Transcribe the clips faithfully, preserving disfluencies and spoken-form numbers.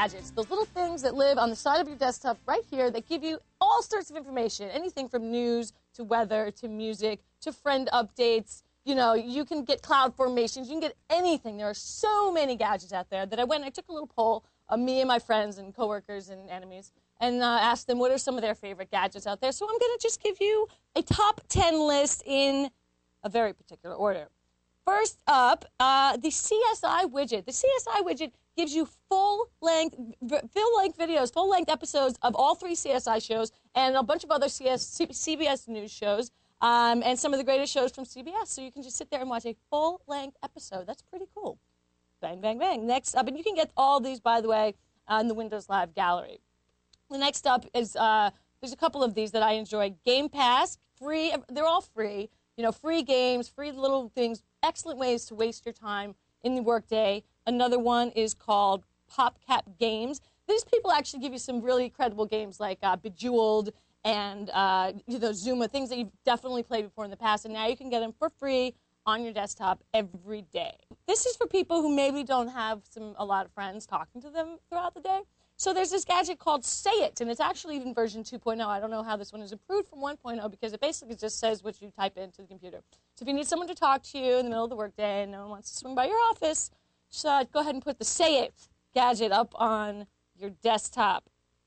gadgets, those little things that live on the side of your desktop right here that give you all sorts of information, anything from news to weather to music to friend updates. You know, you can get cloud formations, you can get anything. There are so many gadgets out there that I went and I took a little poll of me and my friends and coworkers and enemies and uh, asked them what are some of their favorite gadgets out there. So I'm going to just give you a top ten list in a very particular order. First up, uh, the C S I widget. The C S I widget gives you full-length full-length videos, full-length episodes of all three C S I shows and a bunch of other C S, C B S News shows um, and some of the greatest shows from C B S. So you can just sit there and watch a full-length episode. That's pretty cool. Bang, bang, bang. Next up, and you can get all these, by the way, uh, in the Windows Live Gallery. The next up is, uh, there's a couple of these that I enjoy. Game Pass, free. They're all free. You know, free games, free little things, excellent ways to waste your time in the workday. Another one is called PopCap Games. These people actually give you some really credible games like uh, Bejeweled and uh, you know, Zuma, things that you've definitely played before in the past, and now you can get them for free on your desktop every day. This is for people who maybe don't have some a lot of friends talking to them throughout the day. So there's this gadget called Say It, and it's actually even version two point oh. I don't know how this one is improved from one point oh because it basically just says what you type into the computer. So if you need someone to talk to you in the middle of the workday and no one wants to swing by your office, just uh, go ahead and put the Say It gadget up on your desktop.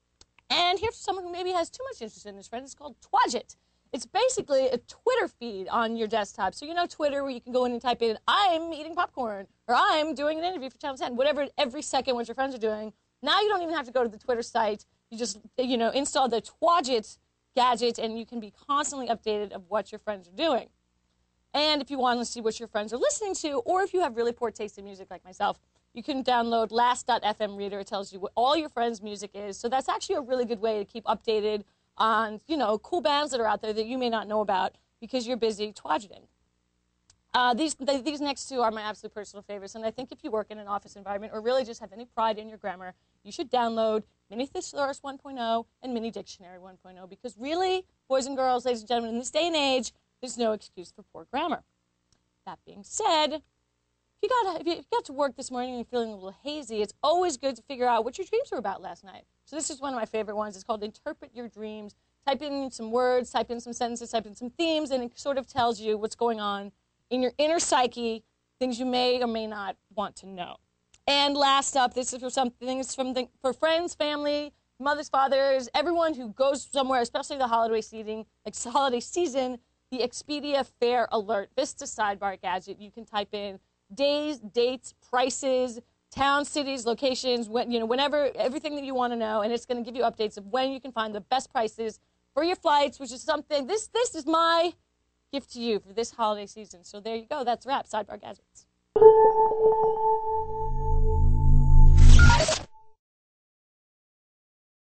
And here's someone who maybe has too much interest in this, friend. It's called Twidget. It's basically a Twitter feed on your desktop. So you know Twitter where you can go in and type in, I'm eating popcorn, or I'm doing an interview for Channel ten, whatever, every second what your friends are doing. Now you don't even have to go to the Twitter site. You just, you know, install the Twidget gadget, and you can be constantly updated of what your friends are doing. And if you want to see what your friends are listening to, or if you have really poor taste in music like myself, you can download last dot f m Reader. It tells you what all your friends' music is. So that's actually a really good way to keep updated on, you know, cool bands that are out there that you may not know about because you're busy twidgeting. Uh, these, th these next two are my absolute personal favorites, and I think if you work in an office environment or really just have any pride in your grammar, you should download Mini Thesaurus one point oh and Mini Dictionary one point oh because really, boys and girls, ladies and gentlemen, in this day and age, there's no excuse for poor grammar. That being said, if you got if you got to work this morning and you're feeling a little hazy, it's always good to figure out what your dreams were about last night. So this is one of my favorite ones. It's called Interpret Your Dreams. Type in some words, type in some sentences, type in some themes, and it sort of tells you what's going on in your inner psyche, things you may or may not want to know. And last up, this is for some things from the, for friends, family, mothers, fathers, everyone who goes somewhere, especially the holiday season, like holiday season, the Expedia Fair Alert Vista Sidebar gadget. You can type in days, dates, prices, towns, cities, locations, when, you know, whenever, everything that you want to know, and it's going to give you updates of when you can find the best prices for your flights, which is something, this, this is my gift to you for this holiday season. So there you go. That's a wrap. Sidebar Gadgets.